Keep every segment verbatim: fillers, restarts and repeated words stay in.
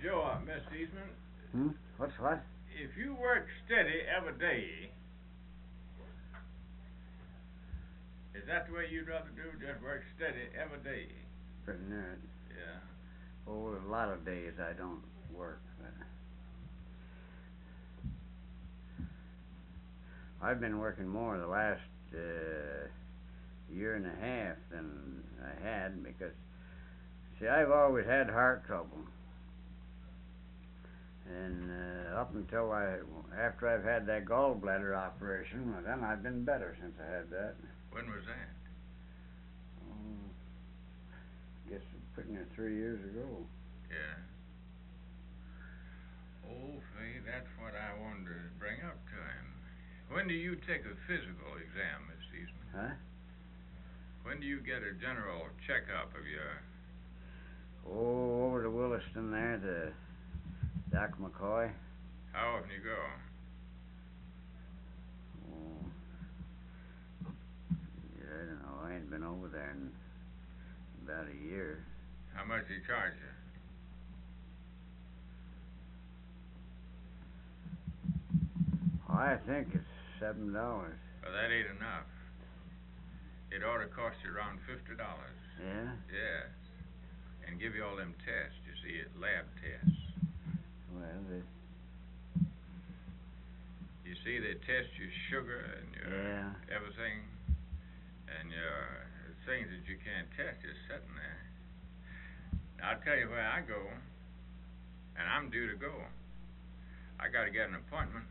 Joe, uh, Mister Eastman. Hmm? What's what? If you work steady every day, is that the way you'd rather do? Just work steady every day? Pretty near it. Yeah. Oh, a lot of days I don't work. But I've been working more the last uh, year and a half than I had because, see, I've always had heart trouble. And uh, up until I, after I've had that gallbladder operation, well, then I've been better since I had that. When was that? Oh, I guess pretty near three years ago. Yeah. Oh, see, that's what I wanted to bring up to him. When do you take a physical exam, Mister Eastman? Huh? When do you get a general checkup of your... Oh, over to Williston there, to Doc McCoy. How often you go? Oh, yeah, I don't know. I ain't been over there in about a year. How much do he charge you? I think it's seven dollars. Well, that ain't enough. It ought to cost you around fifty dollars. Yeah? Yes. And give you all them tests, you see, lab tests. Well, they... You see, they test your sugar and your yeah. everything, and your things that you can't test just sitting there. Now, I'll tell you where I go, and I'm due to go. I got to get an appointment.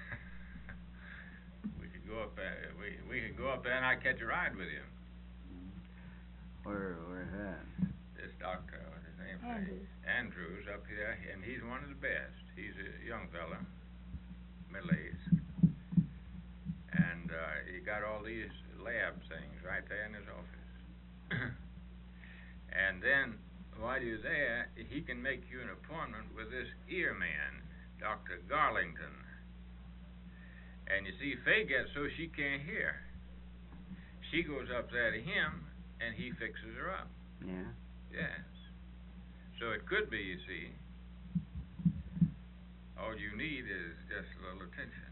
we could go up there. We we could go up there, and I'd catch a ride with you. Where where's that? This doctor, what's his name? Andrews. Andrews up here, and he's one of the best. He's a young fella, middle aged, and uh, he got all these lab things right there in his office. And then while you're there, he can make you an appointment with this ear man, Doctor Garlington. And you see, Faye gets so she can't hear. She goes up there to him, and he fixes her up. Yeah. Yes. So it could be, you see, all you need is just a little attention.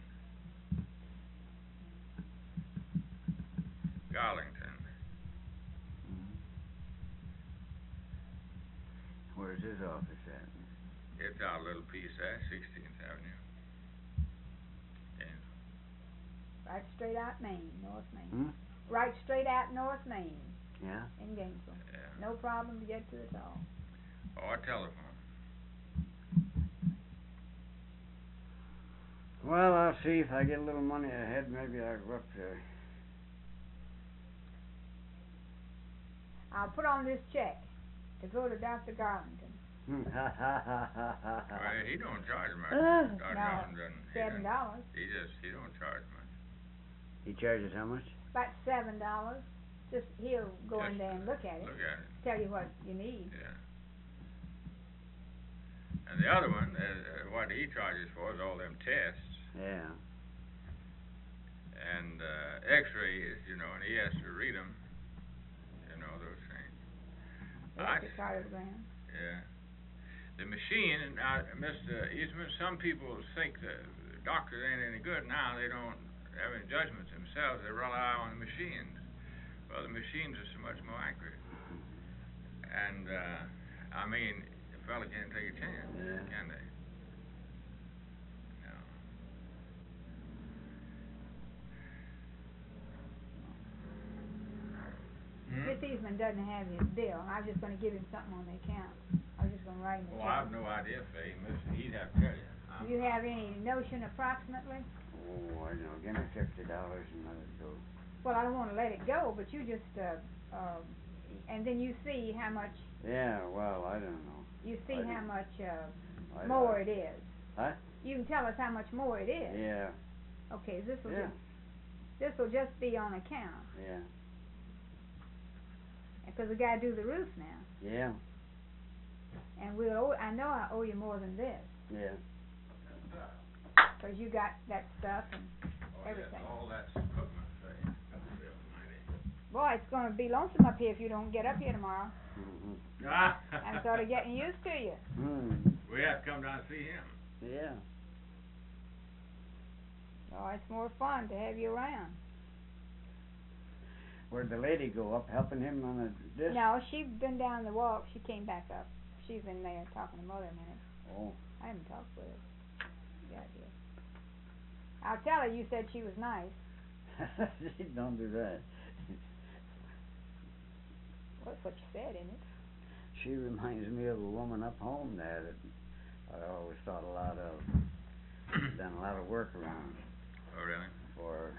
Garlington. Mm-hmm. Where's his office at? It's our little piece there, sixteenth Avenue. And Right straight out Maine, North Maine. Hmm? Right straight out North Maine. Yeah? In Gainesville. yeah. No problem to get to it at all. Or telephone. Well, I'll see if I get a little money ahead. Maybe I'll go up there. I'll put on this check to go to Doctor Garlington. Hmm. Well, he don't charge much. Uh, Doctor no, Garlington doesn't. He Seven doesn't- dollars. He just, he don't charge much. He charges how much? About seven dollars. Just he'll go in Just there and look at it. Look at it. Tell you what you need. Yeah. And the other one, uh, uh, what he charges for is all them tests Yeah. and uh, X-rays, you know, and he has to read them, you know, those things. I, Echocardiogram. yeah. The machine, and uh, Mister Eastman, some people think that the doctors ain't any good now. They don't have any judgments themselves. They rely on the machines. Well, the machines are so much more accurate. And, uh, I mean, a fella can't take a chance, Yeah. can they? No. Hmm? Mister Eastman doesn't have his bill. I was just going to give him something on the account. I was just going to write him a Well, check. I have no idea, Faye. Mister He'd have to tell you. Do you have any notion approximately? Oh, I don't know. Give me fifty dollars and let it go. Well, I don't want to let it go, but you just, uh, uh, and then you see how much, Yeah, well, I don't know. you see I how don't- much uh, I more don't- it is. Huh? You can tell us how much more it is. Yeah. Okay, this will Yeah. just, this will just be on account, Yeah. because we got to do the roof now, Yeah. and we'll. Owe, I know I owe you more than this, Yeah. because you got that stuff and Oh, everything. yes, all that's equipment, Faye. That's the almighty. Boy, it's gonna be lonesome up here if you don't get up here tomorrow. Mm-hmm. I'm sort of getting used to you. Mm. We have to come down and see him. Yeah. Oh, it's more fun to have you around. Where'd the lady go? Up helping him on the disc? No, she's been down the walk. She came back up. She's in there talking to Mother a minute. Oh. I haven't talked with her. Yeah, I did. I'll tell her you said she was nice. She don't do that. Well, that's what you said, isn't it? She reminds me of a woman up home there that I always thought a lot of. Done a lot of work around Oh, really? for her.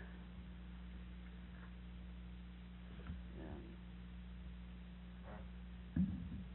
Yeah.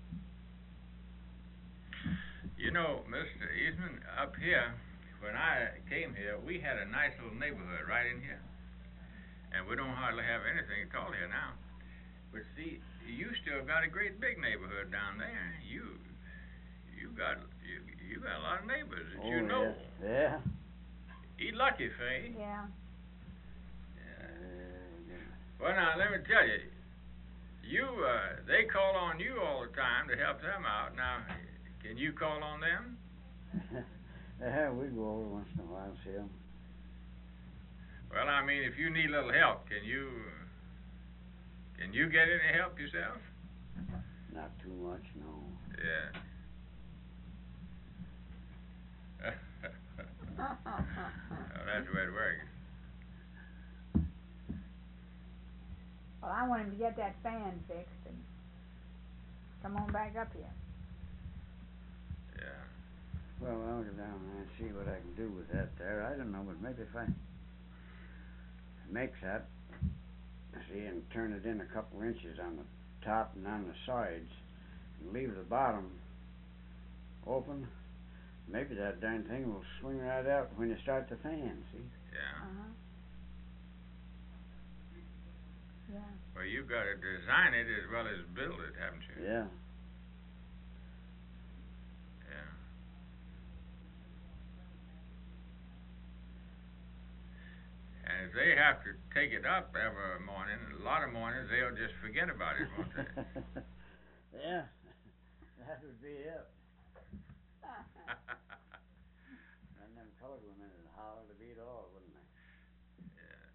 You know, Mister Eastman, up here, when I came here, we had a nice little neighborhood right in here. And we don't hardly have anything at all here now. But see, you still got a great big neighborhood down there. You you got you, you got a lot of neighbors that Oh, you know. yeah. Yeah. Eat lucky, Faye. Yeah. Yeah. Uh, Well, now, let me tell you, you, uh, they call on you all the time to help them out. Now, can you call on them? yeah, we go over once in a while and see them. Well, I mean, if you need a little help, can you, can you get any help yourself? Not too much, no. Yeah. Well, that's the way it works. Well, I want him to get that fan fixed and come on back up here. Yeah. Well, I'll go down there and see what I can do with that there. I don't know, but maybe if I make that, see, and turn it in a couple inches on the top and on the sides, and leave the bottom open, maybe that darn thing will swing right out when you start the fan, see? Yeah. Uh-huh. Yeah. Well, you've got to design it as well as build it, haven't you? Yeah. Yeah. And if they have to take it up every morning, a lot of mornings they'll just forget about it, won't they? Yeah, that would be it. And them colored women would holler to beat all, wouldn't they? Yeah.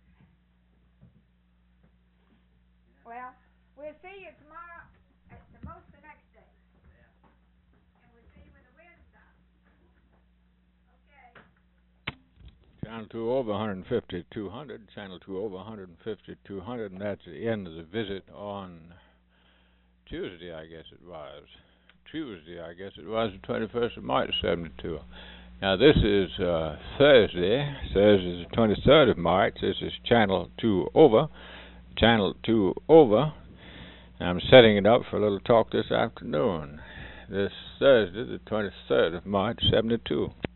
Well, we'll see you tomorrow, at the most the next day. Yeah. And we'll see you when the wind stops. Okay. Channel two over one fifty, two hundred, channel two over one fifty, two hundred, and that's the end of the visit on Tuesday, I guess it was. Tuesday, I guess it was, the twenty-first of March, seventy-two. Now, this is uh, Thursday. Thursday is the twenty-third of March. This is channel two over. Channel two over. I'm setting it up for a little talk this afternoon. This Thursday, the twenty-third of March, seventy-two.